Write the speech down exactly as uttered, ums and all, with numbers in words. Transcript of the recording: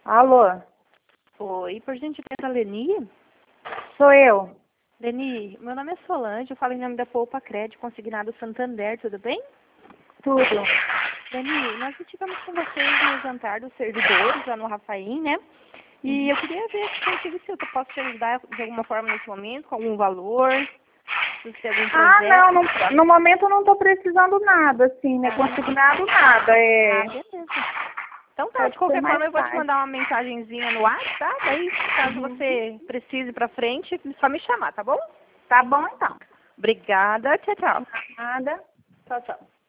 Alô, Oi, por gentileza, Leni? sou eu. Leni, meu nome é Solange, eu falo em nome da Poupa Crédito, consignado Santander, tudo bem? Tudo. Leni, nós estivemos com vocês no jantar dos servidores, lá no Rafaim, né? E eu queria ver contigo se eu posso te ajudar de alguma forma nesse momento, com algum valor, se você tem algum Ah, projeto. não, não, no momento eu não estou precisando nada, assim, né? Ah, Consignado nada. É, ah, beleza. Então tá, pode de ser qualquer mais forma eu vou te tarde. mandar uma mensagenzinha no WhatsApp, tá? Daí, caso você precise pra frente, é só me chamar, tá bom? Tá bom, então. Obrigada, tchau, tchau. Nada. Tchau, tchau.